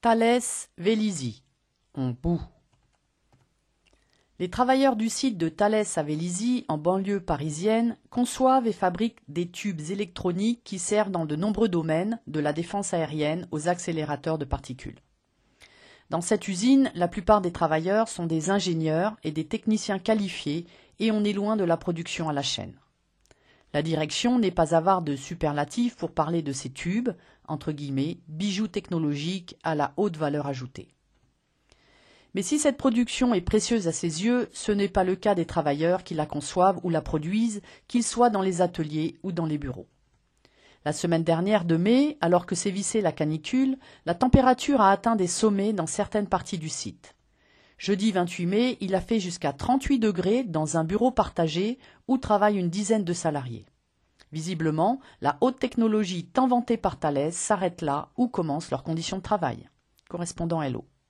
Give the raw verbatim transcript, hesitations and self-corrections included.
Thales Vélizy, on bout. Les travailleurs du site de Thales à Vélizy, en banlieue parisienne, conçoivent et fabriquent des tubes électroniques qui servent dans de nombreux domaines, de la défense aérienne aux accélérateurs de particules. Dans cette usine, la plupart des travailleurs sont des ingénieurs et des techniciens qualifiés et on est loin de la production à la chaîne. La direction n'est pas avare de superlatifs pour parler de ces tubes, entre guillemets, bijoux technologiques à la haute valeur ajoutée. Mais si cette production est précieuse à ses yeux, ce n'est pas le cas des travailleurs qui la conçoivent ou la produisent, qu'ils soient dans les ateliers ou dans les bureaux. La semaine dernière de mai, alors que sévissait la canicule, la température a atteint des sommets dans certaines parties du site. Jeudi vingt-huit mai, il a fait jusqu'à trente-huit degrés dans un bureau partagé où travaillent une dizaine de salariés. Visiblement, la haute technologie tant vantée par Thales s'arrête là où commencent leurs conditions de travail. Correspondant Hello.